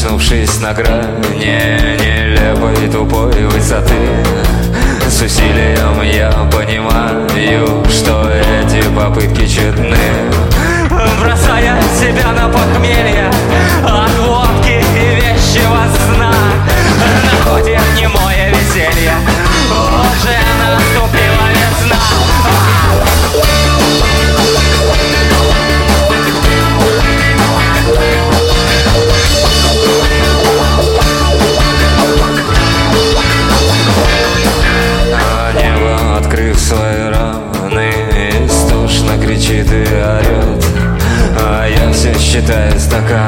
очнувшись на грани нелепой тупой высоты, с усилием я понимаю, что эти попытки тщетны. Бросая себя на похмелье от водки и вещего сна, находит немое веселье, уже наступила весна. Небо, открыв свои раны, истошно кричит и орет, а я все считаю стакан.